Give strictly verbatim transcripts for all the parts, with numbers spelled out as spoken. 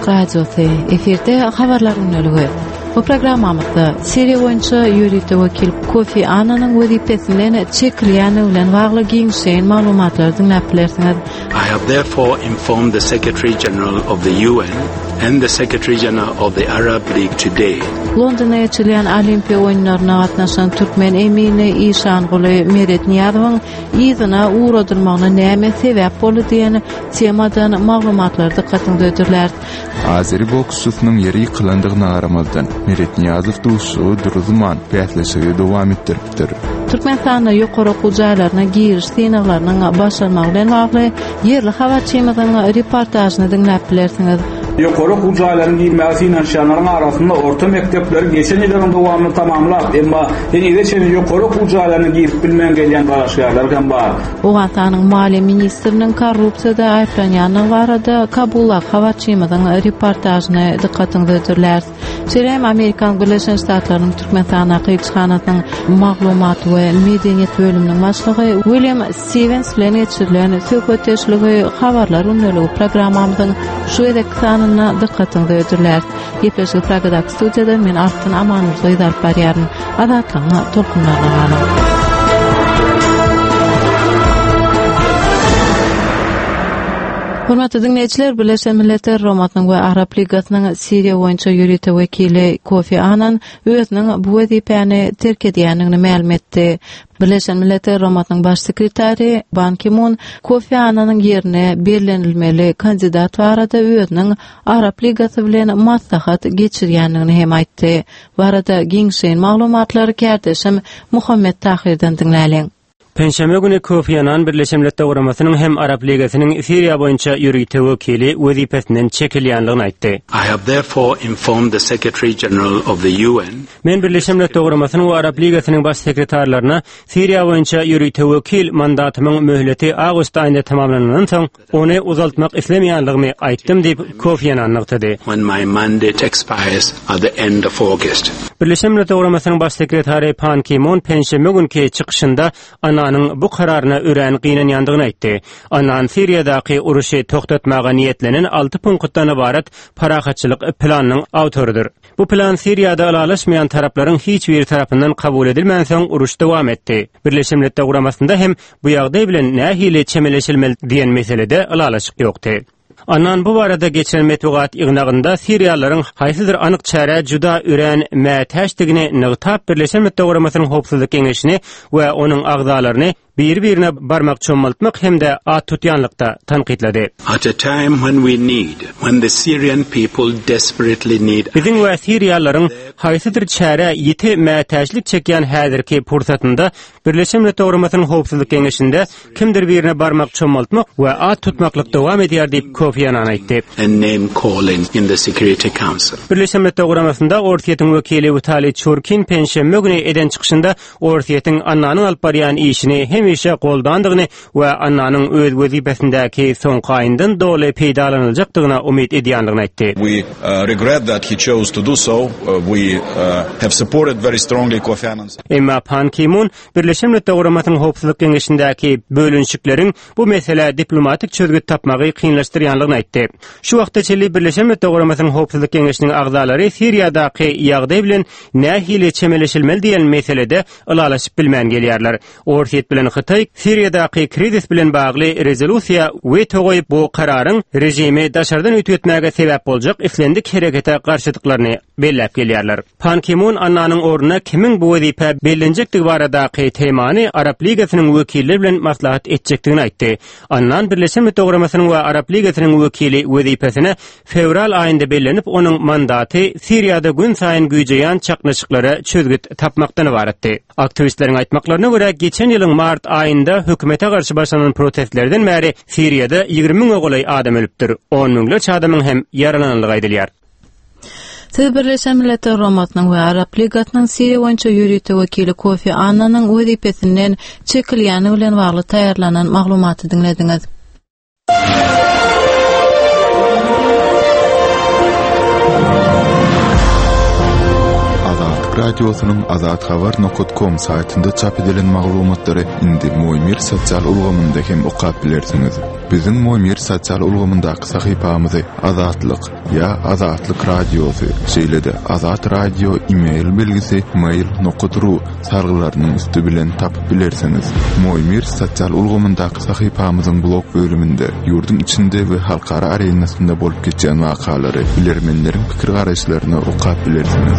Azatlyk Radiosu efirde habarlar ünlülüğü. Bu programmamızda Siriya boyunça ýürüýte wekil Kofi Annanyň wezipesinden çekilýän bilen bagly giňşeýän maglumatlary dinläp bilersiňiz. I have therefore informed the Secretary General of the U N and the Secretary General of the Arab League today. Londonda geçilen Olimpiya oýunlaryna gatnaşan Türkmen emini Işanguly Meret Niýazowyň ýyzyna uğradylmagyna näme sebäp boldy diýen temadan maglumatlar dikkatinizi ödürler. Azeri boksçusynyň ýeri ýykylandygyna garamazdan Meret Niýazow duşy duruzman pähleşigi dowam etdiripdir. Türkmenistanda ýokary okuw jaýlaryna giriş synaglarynyň başlanmagy bilen bagly ýerli habarçymyzyň reportajyny dinläp bilersiňiz. Ýokary okuw jaýlarynyň girmäsi finansiýalaryň arasynda orta mekdepler geçen ýylyň dowamyny tamamlap, emma ýene-de çeňe ýokary okuw jaýlaryny girip bilmän gelýän garaşgärler hem bar. Owatanyň Maliýe ministriniň korrupsiýada aýplanýanyny barada Kabulda habarçymyzyň reportajyny dikkatinizi ödürler. Şeýle Amerikan Birleşen Ştatlarynyň Türkmenistana gyýçyhanasynyň maglumat we medeniýet bölüminiň başlygy William Stevens bilen geçirilen söhbetdeşligi habarlar ünlüligi programmamyzyň şu edek sanyna dikkatinizi ödürler. Ýepeşi Pragadak studiýada men Artyn Amanow ýazyp barýaryn. Adatlyny tolkunlarlaryny. Hormatly dinleýijiler, Birleşen Milletler Romatnyň we Arab Ligasynyň Siriya boýunça ýürüýte wekili Kofi Annan özüniň bu wezipäni terk edýändigini ma'lum etdi. Birleşen Milletler Romatnyň baş sekretary Ban Ki-moon Kofi Annanyň ýerine bellenilmeli kandidat barada özüniň Arab Ligasy bilen maslahat geçirýändigini hem aýtdy. Barada giňşeýän maglumatlary kärdeşim Muhammed Tahirden dinläliň. Penşeme günü Kofi Annan Birleşen Milletler Guramasının hem Arap Ligasynyň Siriya boýunça ýürüýte wekili wezipesinden çekilýändigini aýtdy. I have therefore informed the Secretary General of the U N. Men Birleşen Milletler Guramasının we Arap Ligasynyň baş sekretarlaryna Siriya boýunça ýürüýte wekil mandatymyň möhleti awgust aýynda tamamlanandan soň ony uzaltmak islemýänligimi aýtdym diýip Kofi Annan aýtdy. When my mandate expires at the end of August. Birleşen Milletler Guramasanyň baş sekretary Ban Ki-moon penşeme günkü çykyşynda Annanyň bu kararına ören gynanýandygyny aýtdy. Annan Siriýadaky uruşy toktatmaga niýetlenen altı punktdan ibaret parahatçylyk planynyň awtorudyr. Bu plan Siriýada alalaşmayan taraplaryň hiç bir tarapyndan kabul edilmän soň uruş dowam etdi. Birleşen Milletler Guramasynda hem bu ýagdaý bilen nähili çemeleşilmeli diýen meselede alalaşyk ýokdy. Annan bu barada geçen metbuat ýygnagynda Siriýalaryň haýsydyr anyk çäre juda ören mätäşdigini nygtap Birleşen Milletler Guramasynyň howpsuzlyk keňeşini we oynyň agzalaryny bir-birine barmak çommaltmak hem de at tutýanlykda tanqidledi. At a time when we need, when the Syrian people desperately need. Biziň we Siriýalaryň haýsydyr çäre ýeti mätäçlik çekýän häzirki pursatynda Birleşen Milletler Guramasynyň howpsuzlyk keňeşinde kimdir birine barmak çommaltmak we at tutmaklyk dowam edýär diýip Kofi Annan aýtdy. And name calling in the Security Council. Birleşen Milletler Guramasynda Ortiýetiň wekili Vitali Churkin penşeme güni eden çykyşynda Ortiýetiň Annanyň alyp barýan işini hemişe goldandygyny we Annanyň öz wezipesindäki soňky aýyndan doly peýdalanyljakdygyna umyt edýändigini aýtdy. We uh, regret that he chose to do so. Uh, we uh, have supported very strongly Kofi Annan. Emma Ban Ki-moon Birleşen Milletler Guramasynyň howpsuzlyk keňeşindäki bölünşikleriň bu mesele diplomatik çözgüt tapmagy kynlaşdyrýanlygyny aýtdy. Şu wagtda çeli Birleşen Milletler Guramasynyň howpsuzlyk keňeşiniň agzalary Siriýadaky ýagdaý bilen nähili çemeleşilmeli diýen meselede alalaşyp bilmän gelýärler. Ortiýet bilen Xitay Siriýadaky krizis bilen bagly rezolýusiýa weto goýup bu kararyň rejimi daşardan ötüp etmäge sebäp boljak islendik herekete garşydyklaryny belläp gelýärler. Ban Ki-moon Annanyň ornuna kimiň bu wezipe bellenjektigi baradaky temany Arap Ligasynyň wekilleri bilen maslahat etjekdigini aýtdy. Annan Birleşen Milletler Guramasynyň we Arap Ligasynyň wekili wezipesine fevral aýynda bellenip onuň mandaty Siriýada gün saýyn güýjeýän çaknaşyklary çözgüt tapmakdan ibaretdi. Aktivistleriň aýtmaklaryna görä geçen ýylyň mart aýynda hökümete garşy başlanan protestlerden bäri Siriýada ýygrimi miňe golay adam ölüpdir. on miňlerçe adamyň hem yaralananlygy aýdylýar. Siz Birleşen Milletler Romatnyň we Arab Ligasynyň Siriýa boýunça ýürüýte wekili Kofi Annanyň wezipesinden çekilýäni bilen bagly taýýarlanan maglumaty dinlediňiz. Radyosynyň azat habar nokta com saytynda çap edilen maglumatlary indi Moýmir sosial ulgamynda hem okap bilersiňiz. Biziň Moýmir sosial ulgamyndaky sahypamyzy Azatlyk ya Azatlyk Radiosy şeýlede Azat Radio e-mail belgisi mail nokta ru sargylarynyň üstü bilen tapyp bilersiňiz. Moýmir sosial ulgamyndaky sahypamyzyň blog bölüminde ýurdun içinde we halkara arenasynda bolup geçen wakalary bilermenleriň pikir garaşlaryny okap bilersiňiz.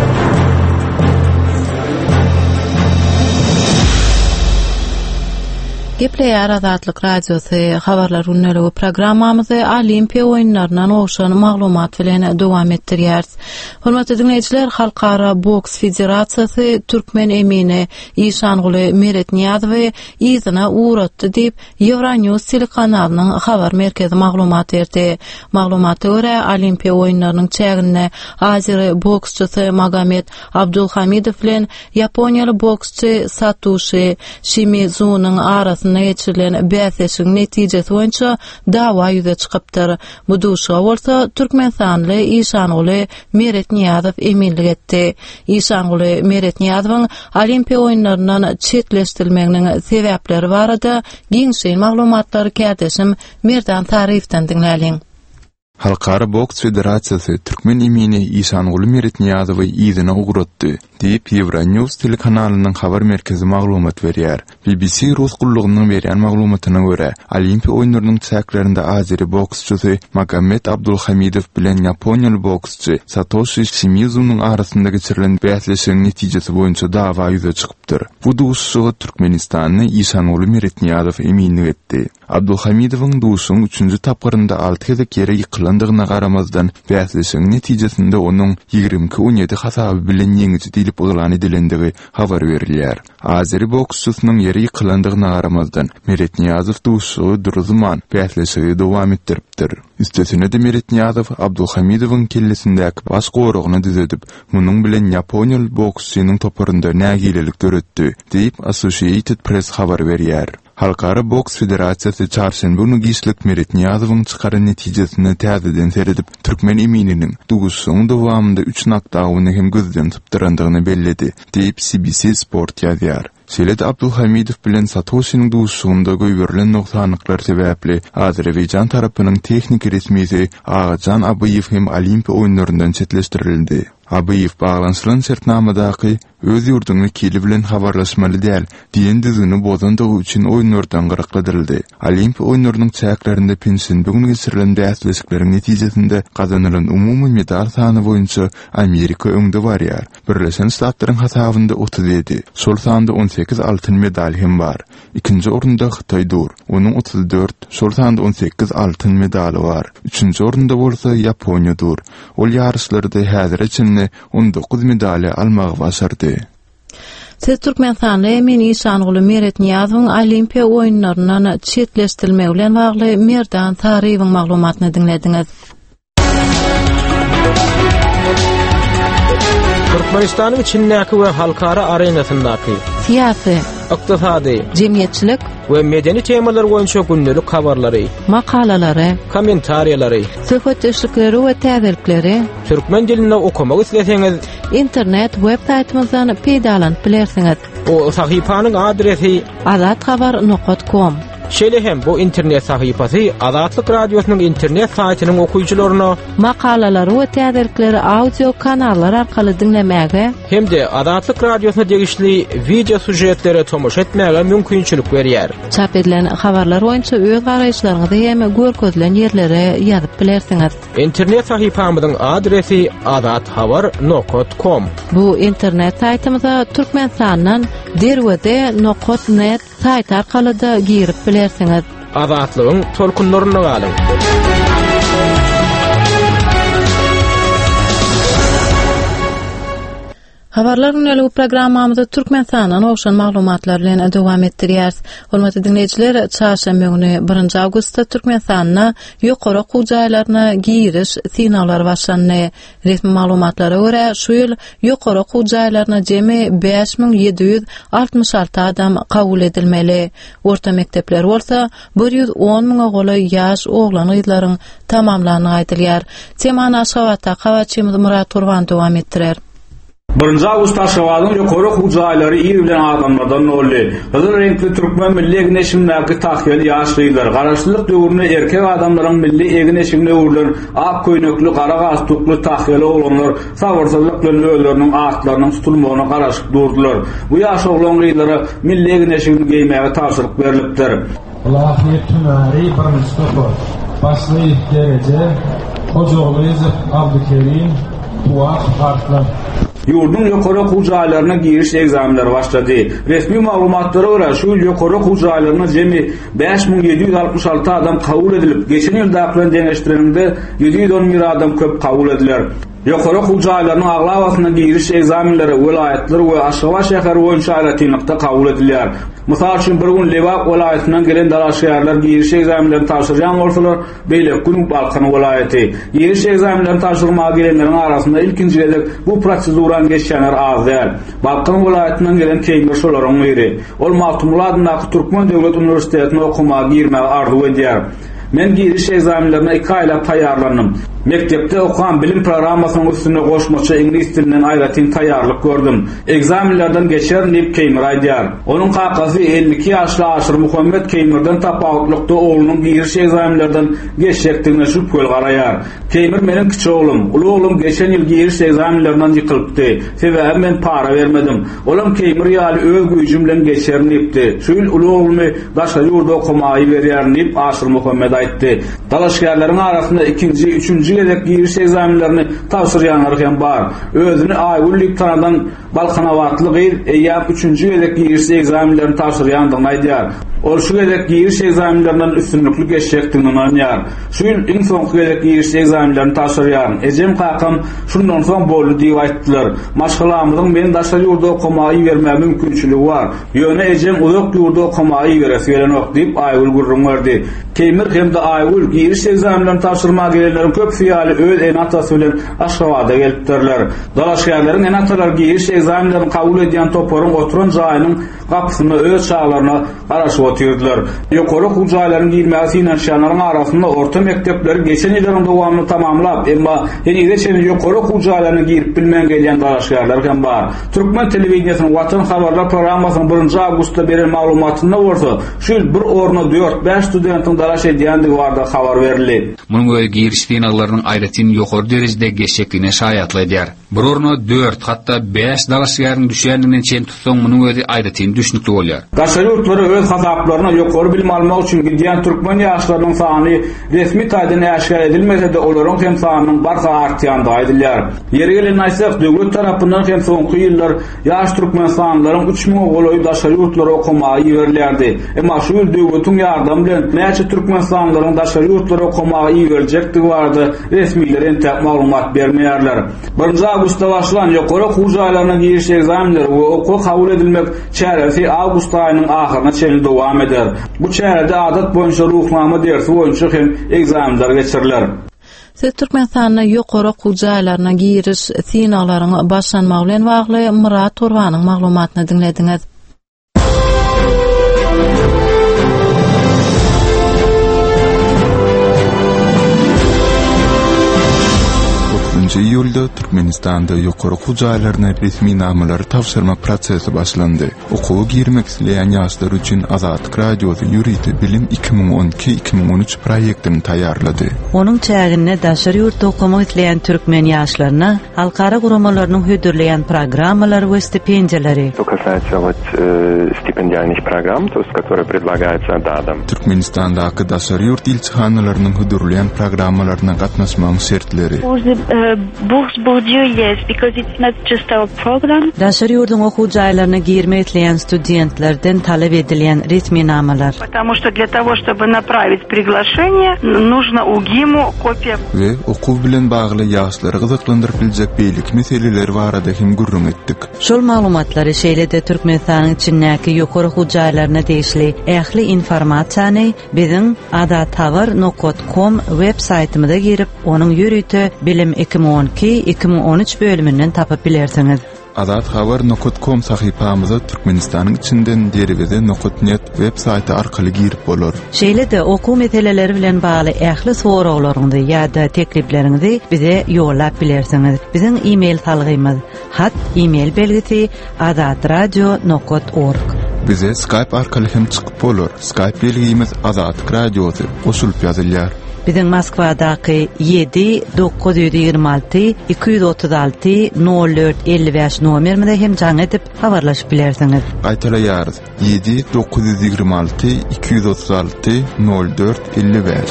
Gepleýär Azatlyk Radiosy habarlar ünlügi programmamyzy Olimpiýa oýunlarynyň oşan maglumat bilen dowam etdirýär. Hormatly dinleýijiler, Halkara Boks Federasiýasy Türkmen emini Işanguly Meretniýazowy izine uğratdy diýip Euronews telekanalynyň habar merkezi maglumat berdi. Maglumata görä Olimpiýa oýunlarynyň çägine Aziry boksçysy Magomed Abdulhamidow bilen Ýaponiýaly boksçy Satoshi Shimizu'nyň arasynda geçirilen bäsleşiň netijesi boýunça dawa ýüze çykypdyr. Bu duşa bolsa Türkmenstanly Işanguly Meretniýazow eminlik etdi. Işanguly Meretniýazowyň Olimpiýa oýunlaryndan çetleşdirilmeginiň sebäpleri barada giňşeň maglumatlary kädeşim Merdan Tarifden dinläliň. Halkara Boks Federasiýasy Türkmen emini Işanguly Meretniýazowy izine uğratdy diýip Euronews telekanalynyň habar merkezi maglumat berýär. B B C Rus gullugynyň berýän maglumatyna görä, Olimpiýa oýunlarynyň çäklerinde Aziry boksçysy Magomed Abdulhamidow bilen Ýaponiýaly boksçy Satoshi Shimizu'nyň arasynda geçirilen bäsleşiň netijesi boýunça dawa ýüze çykypdyr. Bu duşuşy Türkmenistanyň Işanguly Meretniýazow eminlik etdi. Abdulhamidowyň duşuň üçünji tapgyrynda alty gezek ýere ýykylandygyna garamazdan bäsleşiň netijesinde onuň ýigirme on ýedi hasaby bilen ýeňiji diýilip ýylan edilendigi habar berilýär. Aziry boksçysynyň ýere ýykylandygyna garamazdan Meretniýazow duşugy duruzman bäsleşigi dowam etdiripdir. Üstesine de Meretniýazow Abdulhamidowyň kellesindäki baş gorugyny düzedip, munyň bilen Ýaponiýaly boksçynyň toparynda nägilelik göretdi diýip Associated Press habar berýär. Halkara Boks Federasiýasy çarşamba günü giýişlik Meretniýazowyň çykary netijesini täzeden seredip, Türkmen emininiň duguşynyň dowamında üç nokdawyny hem gözden tutdurandygyny belledi, diýip C B C Sport ýazýar. Şeýle Abdulhamidow bilen Satoshi'niň duşugynda göýberilen noksanlyklar sebäpli Azerbaýjan tarapynyň tehnik resmisi Agajan Abaýew hem Olimpiýa oýunlaryndan çetleşdirildi. Abaýew baglanşylan şertnamadaky öz ýurdunyň wekili bilen habarlaşmaly däl diýen düzüni bozandygy üçin oýunlardan gyrakladyryldy. Olimpiýa oýunlarynyň çäklerinde pensiýa bugün geçirilen bäsleşikleriň netijesinde kazanylan umumy medal sany boýunça Amerika öňde barýar. Birleşen Ştatlaryň hasabynda otuz ýedi, şol sanda on sekiz altyn medal hem bar. İkinji orunda Hytaý dur, onuň otuz dört, şol sanda on sekiz altyn medali bar. Üçünji orunda bolsa Ýaponiýa dur. Ol ýarışlarda häzirçe on dokuz medali almagy başardy. Siz Türkmenistanyň emini Işanguly Meretniýazowyň Olimpiýa oýunlaryndan çetleşdirilmegi bilen bagly Merdan Tariýewiň maglumatyny dinlediňiz. Türkmenistanyň içindäki we halkara arenasyndaky siýasy, ykdysady, jemgyýetçilik we medeni temalar boýunça gündelik habarlary, makalalary, kommentariýalary, söhbet eşlikleri we täzelikleri türkmen dilinde okumak isleseňiz, internet web saýtymyzdan peýdalanyp bilersiňiz. O sahypanyň adresi azat habar nokta com. Şeýle hem bu internet sahypasy Azatlyk Radiosynyň internet saýtynyň okuyjylaryna makalalary we täzelikleri audio kanallar arkaly dinlemäge hem-de Azatlyk Radiosyna degişli video sujetlere tomuş etmäge mümkinçilik berýär. Çap edilen habarlar boýunça öz garaýşlaryňyzy hem görkezlen ýerlere ýazyp bilersiňiz. İnternet sahypamyzyň adresi azat habar nokta com. Bu internet saýtymyza Türkmenistanyň derwede nokta net saýt arkaly da girip bilersiňiz. Azatlygyň tolkunlaryna galyň. Habarlar ünlügi programmamyzda Türkmenistanyň oşan maglumatlar bilen dowam etdirýäris. Hormatly dinleýijiler, çarşamba günü birinji awgustda Türkmenistanyň ýokary okuw jaýlaryna giriş signallary başlandy. Resmi maglumatlara görä, şu ýyl ýokary okuw jaýlaryna jemi beş miň ýedi ýüz altymyş alty adam kabul edilmeli. Orta mektepler bolsa bir ýüz on miň oğly ýaş oglan gyzlaryň tamamlanyny aýdylýar. Temany aşgabatda Hawaçymyz Murat Turwan dowam etdirer. Birinci Awgust Aşgabatyň ýokary hujaýlary ýer bilen adamlardan boldy. Hazır renkli türkmen milli egneşimdäki tahyýaly ýaşlylar, garaşlyk döwrüne erkek adamlaryň milli egneşimine urulan ak köýnekli, gara gastukly tahyýaly olanlar sabarsyzlyk bilen öýleriniň atlarynyň tutulmagyna garaşyp durdular. Bu ýaş oglanylara milli egneşimini giýmäge tapşyryk berilipdir. Lahiyet Tümari birinci topu başly derece Hocaoğluýew Abdukerim Tuğak Hartlar Yurdun ýokary hujaýlaryna giriş egzaminleri başlady. Resmi maglumatlara görä şu ýıl ýokary hujaýlaryna jemi beş min ýedi ýüz altymyş alty adam kabul edilip, geçen ýylda bilen deňeşdirende ýedi ýüz on bir adam köp kabul ediler. Ýokary hujaýlarynyň aglawasyna giriş egzaminleri welaýatlar we Aşgabat şäheri boýunça aýratynlykda kabul edilýär. Mysal üçin bir gün Lewap welaýatynyň gelen dalaşýarlar giriş egzaminlerini tapşyrýan bolsalar, beýle gün Balkan welaýaty giriş egzaminlerini tapşyrmaga gelenleriň arasynda ilkinji gezek bu proseduran geçýänler az däl. Balkan welaýatynyň gelen Keýmir şolaryň biri. Ol Maltumula adyny Türkmen Döwlet Uniwersitetine okumaga girmäge arzu edýär. Men giriş egzaminlerine iki ayla taýarlandym. Mektepde okuyan bilim programmasynyň üstüne goşmaça ingilis dilinden aýratyn taýýarlyk gördüm. Egzaminlerden geçer diýip Keýmir aýdýar. Onuň kakasy elli iki ýaşly Aşyr Muhammed Keýmirden tapawutlykda oğlunun giriş egzaminlerden geçecekdigine şüphe garaýar. Keýmir meniň kiçi oğlum, uly oğlum geçen ýyl giriş egzaminlerinden ýykylypdy. Sebäbi men para bermedim. Olam Keýmir ýaly öz güýjüm bilen geçerini diýipdi. Şu ýyl uly oğlumy başga ýurda okumagy berýär diýip Aşyr Muhammed aýtdy. Dalaşgärleriň arasynda ikinji, üçünji gezek giriş egzaminlerini tapşyrýanlar hem bar. Özüni aýgullyk tanadan Balkanawatlyk eýýär üçünji gezek giriş egzaminlerini tapşyrýandygyny aýdýar. Ol şu gezek giriş egzaminlerinden üstünlükli geçecekdigini anýar. Şu ýyl iň soňky gezek giriş egzaminlerini tapşyrýar. Ejem kakam şundan soň boldy diýip aýtdylar. Maşgalamyzyň men daşa ýurda okumagy bermäge mümkinçiligi bar. Ýöne ejem uzak ýurda okumagy beresi gelenok diýip aýgul gurrun berdi. Keýmir hem de aýgul giriş egzaminlerini tapşyrmaga gelenleriň köp fiýaly öz enatasy bilen Aşgabada gelipdirler. Dalaşgärleriň enatalar giriş egzaminlerini kabul edýän toporyň oturan jaýynyň gapysyna öz çağlaryna garaşyp oturdular. Ýokary hujaýlaryň girmäge finansiýalaryň arasynda orta mektepleri geçen ýylyň dowamyny tamamlap, emma ýene şeýle ýokary hujaýlaryna girip bilmän gelýän dalaşgärler hem bar. Türkmen telewizionynyň Watan habarlar programmasynyň birinji awgustda beren maglumatynda bolsa, şu ýyl bir orna dört beş studentiň dalaş edýändigi barada habar berildi. Munyň öýe giriş finallarının aýratyn ýokary derejede geçekligine şaýatly edýär. Bir orna dört hatda beş dalaşgärniň düşýändiginden çen tutsaň munyň öýe aýratyn düşnükli bolýar. Daşary ýurtlary öz hasaplaryna ýokary bilim almak üçin gidýän türkmen ýaşlarynyň sany resmi taýdan äşkar edilmese de olaryň hem sanynyň barha artýandygy aýdylýar. Ýeri gelen aýtsak, döwlet tarapyndan hem soňky ýyllar ýaş türkmen sanlaryň üç ming goloý daşary ýurtlara okumagy berilýärdi. Emma şu ýyl döwletiň ýardamy bilen näçe türkmen sanlaryň daşary ýurtlara okumagy berilýändigi barada resmiler entäk maglumat bermeýärler. birinji awgustda başlan ýokary hujaýlaryna giriş egzaminleri we okuw kabul edilmek çäresi awgust aýynyň ahyryna çenli dowam eder. Bu çärede adat boýunça ruhlama dersi boýunça hem egzaminler geçiriler. Siz Türkmenistan'a ýokary hujaýlaryna giriş finalaryň başlanmagy bilen bagly Murat Turwanyň maglumatyny dinlediňiz. ýylda Türkmenistanda ýokary hujaýlaryna resmi namlary tapşyrma prosesi başlandy. Okuwa girmek isleýän ýaşlar üçin Azatlyk radiosy ýüridi bilim iki ming on iki iki ming on üç proýektini taýýarlady. Onuň çägine daşary ýurtda okumak isleýän türkmen ýaşlaryna halkara guramalarynyň hödürleýän programmalary we stipendiýalary. Что касается вот э, стипендиальных программ, то есть которые предлагаются ДАДом. Türkmenistandaky daşary ýurt ilçihanalarının hödürleýän programmalaryna gatnaşmagyň şertleri. Books Bourdieu, yes, because it's not just our program. Daşary ýurduň okuwjaýlaryna girmek isleýän studentlerden talep edilýän resmi namalar. Потому что для того, чтобы направить приглашение, нужно УГИМу копия. Ve okuw bilen bagly ýaşlary gyzyklandyryp biljek beýlik meseleleri barada hem gurrun etdik. Şol maglumatlary şeýlede Türkmenistanyň içindäki ýokary hujaýlaryna deýişli ähli informasiýany biziň adatawar nokta com web saýtymyza girip, onuň ýürüti bilim iki ming on iki iki ming on üç bölümünden tapyp bilersiňiz. Azat habar nokta com sahifamyza Türkmenistan'ın içinden deribede nokta net web saýty arkaly girip bolar. Şeýle-de oku meseleleri bilen bagly ähli soraklaryňyzy ýa-da teklipleriňizi bize ýollap bilersiňiz. Biziň e-mail salgymyz hat e-mail belgisi azat radio nokta org. Bize Skype arkaly hem çykyp bolar. Skype belgimiz Azat Radiosu goşulyp ýazylýar. Biziň Moskvadaky yedi dokuz yüz ýygrima alty iki yüz otuz alty nol dört elli beş nomerine hem jaň edip habarlaşyp bilersiňiz. Aýtalaýarys yedi dokuz yüz ýygrima alty iki yüz otuz alty nol dört elli beş.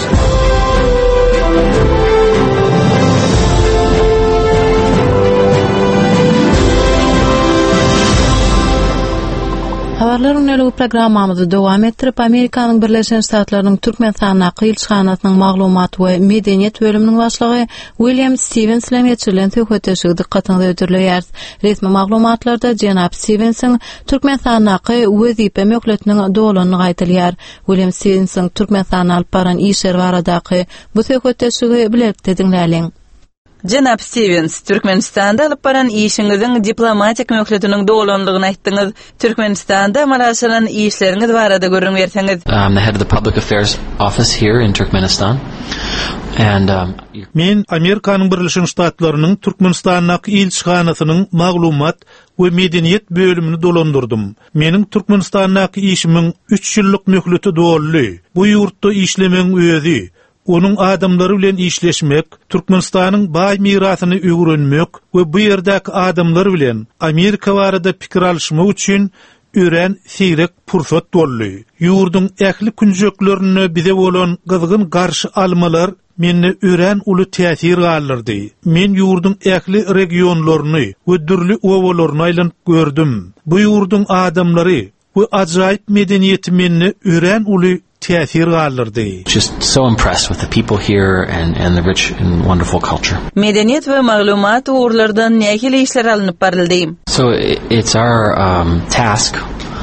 Habarlaryň öňlügi programmamyzy dowam etdirip Amerikanyň Birleşen Ştatlarynyň Türkmenistan'a ýylşyhanatynyň maglumat we medeniýet bölüminiň başlygy William Stevens bilen geçirilen töhfeteşi dikkatyňyzy ödürleýär. Resmi maglumatlarda Jenap Stevens'in Türkmenistan'a wezipe möhletiniň dolanyny gaýtylýar. William Stevens'in Türkmenistan'a alyp baran işler baradaky bu töhfeteşi bilerikde dinläliň. Jenap Stevens, Türkmenistan'da alyp baran işiňiziň diplomatik möhletiniň dolanlygyny aýtdyňyz. Türkmenistan'da maraşalan işleriňiz barada görüň berseňiz. I'm the head of the public affairs office here in Turkmenistan. And um Men Amerikanyň Birleşen Ştatlarynyň Türkmenistan'daky ilçihanasynyň maglumat we medeniýet bölümini dolandyrdym. Meniň Türkmenistan'daky işimiň üç ýyllyk möhleti dolly. Bu ýurtda işlemeň özi onun adamları bilen işleşmek, Türkmenistan'ın baý mirasyny öwrenmek we bu ýerdäki adamlar bilen Amerika barada pikir alşmak üçin ören sirek pursat boldy. Ýurduň ähli künjeklerini bize bolan gyzgyn garşy almalar meni ören uly täsir galdyrdy. Men ýurduň ähli regionlaryny we dürli owalaryny aýlanyp gördüm. Bu ýurduň adamlary we ajaýyp medeniýeti meni ören uly täsir galdyrdy. Just so impressed with the people here and and the rich and wonderful culture. Medeniýet we maglumat uğurlardan nähili işler alınıp baryldy. So it's our um task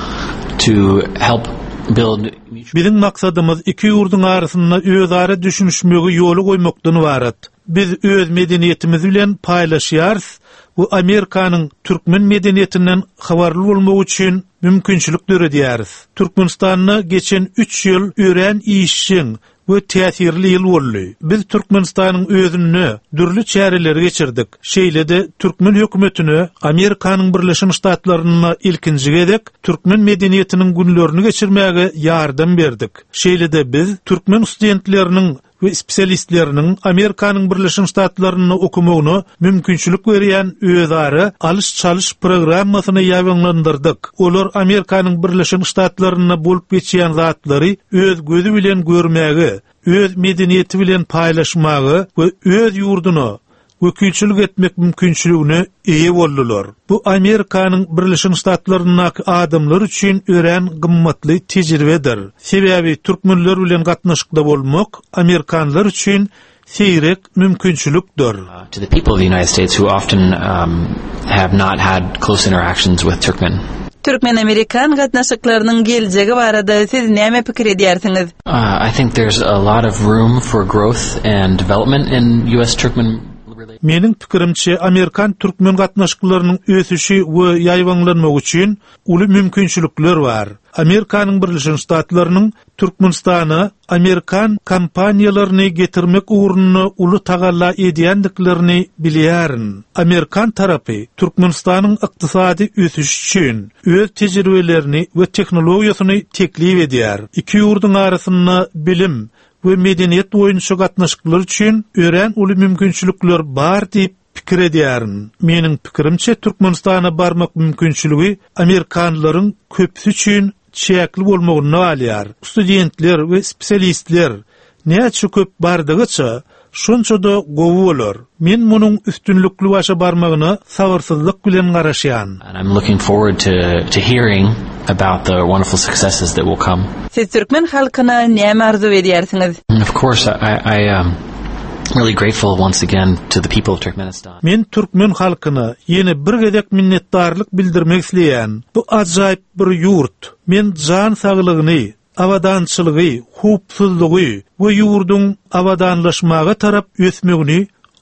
to help build. Biziň maksadymyz iki ýurduň arasynda özara düşünüşmegi ýoly goýmakdan ibaret. Biz öz medeniýetimiz bilen paýlaşýarys we Amerikanyň türkmen medeniýetinden habarly bolmak üçin mümkinçilik döredýäris. Türkmenistanyň geçen üç ýyl ören işiň we täsirli ýyl boldy. Biz Türkmenistanyň özüni dürli çäreleri geçirdik. Şeýle-de türkmen hökümetine Amerikanyň Birleşen Ştatlaryna ilkinji gedek türkmen medeniýetiniň günlerini geçirmäge ýardam berdik. Şeýle-de biz türkmen studentleriniň we spesialistleriniň Amerikanyň Birleşen Ştatlaryna okumagyna mümkinçilik berýän özara alış-çalış programmasyny ýaňlandyrdyk. Olar Amerikanyň Birleşen Ştatlaryna bolup geçýän zatlary öz gözü bilen görmäge, öz medeniýeti bilen paýlaşmagy we öz ýurduny wekilçilik etmek mümkinçiligine eýe boldular. Bu Amerikanyň Birleşen Ştatlarynyň adamlar üçin ören gymmatly tejribedir. Sebäbi türkmenler bilen gatnaşykda bolmak Amerikanlar üçin seýrek mümkinçilikdir. To the people of the United States who often um, have not had close interactions with Turkmen. Türkmen-Amerikan gatnaşyklarynyň geljegi barada siz näme pikir edýärsiňiz? Uh, I think there's a lot of room for growth and development in U S Turkmen. Meniň pikirimçe Amerikan türkmen gatnaşyklarynyň ösüşi we ýaýwanlanmagy üçin uly mümkinçilikler bar. Amerikanyň Birleşen Ştatlarynyň Türkmenistana Amerikan kompaniýalaryny getirmek uğruna uly tagalla edýändiklerini bilýärin. Amerikan tarapy Türkmenistanyň ykdysady ösüşi üçin öz tejribelerini we teknologiýasyny teklip edýär. Iki ýurduň arasynda bilim we medeniýet boýunça gatnaşyklar üçin ören uly mümkinçilikler bar diýip pikir edýärin. Meniň pikirimçe Türkmenistana barmak mümkinçiligi Amerikanlaryň köpüsi üçin çäkli bolmagyny alýar. Studentler we spesialistler näçe köp bardygyça şonça da gowy bolar. Men munyň üstünlikli başa barmagyna sabyrsyzlyk bilen garaşýan. And I'm looking forward to to hearing about the wonderful successes that will come. Siz türkmen halkyna näme arzu edýärsiňiz? Of course, I I um really grateful once again to the people of Turkmenistan. Men türkmen halkyna ýene bir gezek minnetdarlyk bildirmek isleýän. Bu ajaýyp bir ýurt. Men jan saglygyny, awadançylygy, hupsuzlygy we ýurduň awadanlaşmagy tarap ösmegini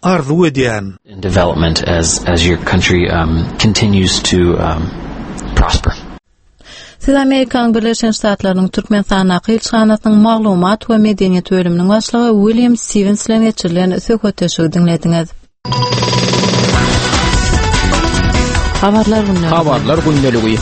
arzu edýän. Development as as your country um, continues to um, prosper. Siz Amerikan Birleşen Ştatlarynyň Türkmenistana gylçanatynyň maglumat we medeniýet bölüminiň başlygy William Stevens bilen geçirilen söhbetdeşigi dinlediňiz. Habarlar gündäligi. Habarlar gündäligi.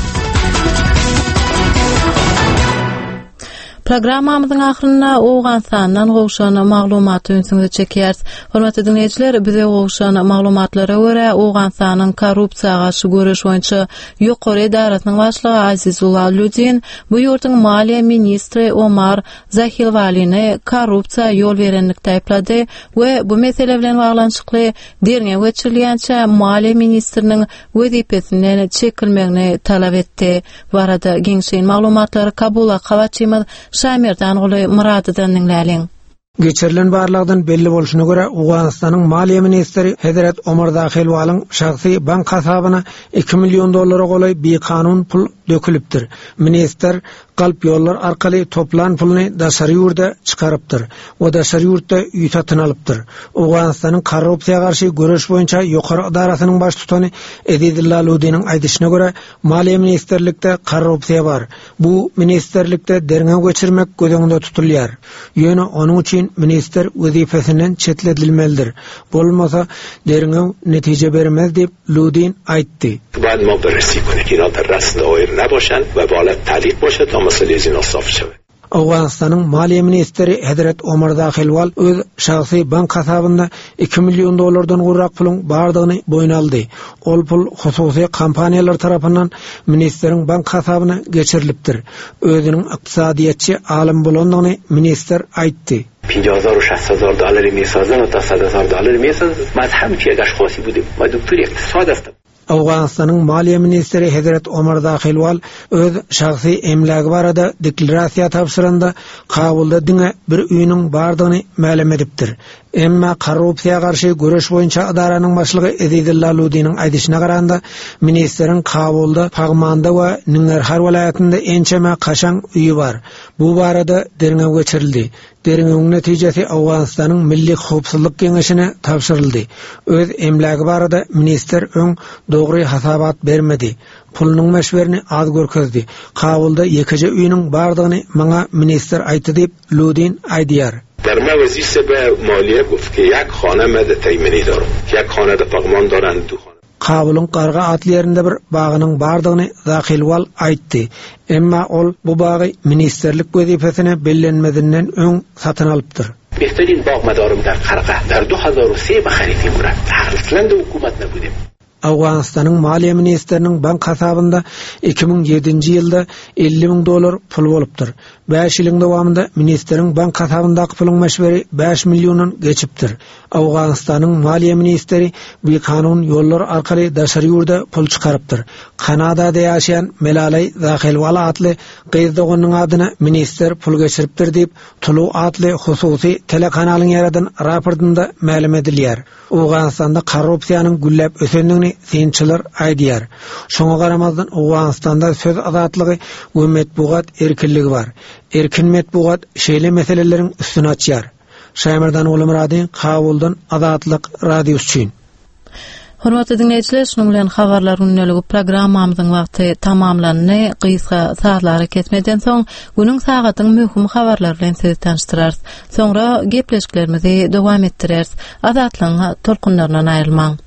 Programmamyzyň ahyryna Awganistandan gowşan maglumaty ünsüňde çekýäris. Hormatly dinleýijiler, bize gowşan maglumatlara görä Awganistanyň korrupsiýaga garşy görüş boýunça ýokary daratynyň başlygy Azizullah Ludin bu ýurtyň maliýe ministri Omar Zahilwalini korrupsiýa ýol berenlikde aýplady we bu mesele bilen baglanşykly derňe geçirilýänçe maliýe ministriniň wezipesinden çekilmegini talap etdi. Bu arada giňşeýin maglumatlary Kabula Kawaçymyz Şamerdan goly Muradydan dinläliň. Geçirilen barlygdan belli bolşuna görä Awganistanyň maliýe ministri Hazrat Omar Zahilwalyň şahsy bank hasabyna iki milyon dollara goly bir kanun pul dökülipdir. Minister galp ýollar arkaly toplan pulny daşary ýurda çykarypdyr. O daşary ýurtda üý satyn alypdyr. Awganistanyň korrupsiýaga garşy görüş boýunça ýokary idarasynyň baş tutany Edidullah Ludiniň aýdyşyna görä maliýe ministerlikde korrupsiýa bar. Bu ministerlikde derňe geçirmek gözeňde tutulýar. Ýöne onuň üçin minister wezipesinden çetledilmelidir. Bolmasa derňe netije bermez diýip Ludin aýtdy. باید ما بررسی کنیم که اینا در رسل آیر نباشن و باید تعلیق باشه تا مسئله از اینا صاف شود. Awganistanyň maliýe ministri Hazrat Omar Zahilwal öz şahsy bank hasabynda iki milyon dollardan gurrak pulun bardygyny boýna aldy. Ol pul hususy kompaniýalar tarapyndan ministeriň bank hasabyna geçirilipdir. Özüniň ykdysadyatçy alim bolandygyny minister aýtdy. پنجاه هزار و شصت هزار دلار میسازن و تا صد هزار دلار میسازن. من همچی یک اشخاصی بودم. من دکتر اقتصاد هستم. Awganistanyň maliýe ministri Hazrat Omar Zahilwal öz şahsy emlegi barada deklarasiýa tapşyranda kabulda diňe bir üýüniň bardygyny ma'lum edipdir. Emma korrupsiýaga garşy görüş boýunça adaranyň başlygy Edidullah Ludiniň aýdyşyna garanda ministeriň kabulda Pagmanda we Ningerhar welaýatynda ençeme kaşan üýü bar. Bu barada derňe geçirildi. Derňeň netijesi Awganistanyň Milli Howpsuzlyk Geňeşine tapşyryldy. Öz emlegi barada minister öň dogry hasabat bermedi. Pulunyň meşberini az görkezdi. Kabulda ýekeje üýüniň bardygyny maňa minister aýtdy diýip Ludin aýdýar. در ما وزیر به مالیه گفت که یک خانه من تایمنی دارم، یک خانه در پغمان دارن، دو خانه. Kabulun qarga atly ýerinde bir bagynyň bardygyny Zahilwal aýtdy. Emma ol bu bagy ministerlik wezipesine bellenmedinden öň satyn alypdyr. بهترین باغ مدارم در قرقه در دو هزار و سه بخریدیم اون را. اصلا حکومت نبودیم. Awganistanyň maliýe ministriniň bank hasabynda iki ming ýedinji ýylda elli ming dollar pul bolupdyr. beş ýylyň dowamında ministeriň bank hasabyndaky puluň meşberi beş milyondan geçipdir. Awganistanyň maliýe ministri bir kanun ýollar arkaly daşary ýurda pul çykarypdyr. Kanadada ýaşaýan Melalay Zahilwal atly gyzdygonyň adyna minister pul geçiripdir diýip Tulu atly hususy telekanalyň ýaradan raportynda ma'lum edilýär. Awganistanda korrupsiýanyň güllep ösendigini synçylar aýdýar. Şoňa garamazdan Awganistanda söz azatlygy we medeniýet erkinligi bar. Erkin medeniýet şeýle meseleleriň üstüne açýar. Şaýmerdan oly Murady, Kabuldan Azatlyk radiosu üçin. Hormatly dinleýijiler, şonuň bilen habarlar günnäligi programmamyzyň wagty tamamlandy. Gysga saatlary ketmeden soň günüň sagatyň möhüm habarlary bilen sizi tanıştyrarys. Soňra gepleşiklerimizi dowam etdireriz. Azatlygyň tolkunlaryndan aýrylmaň.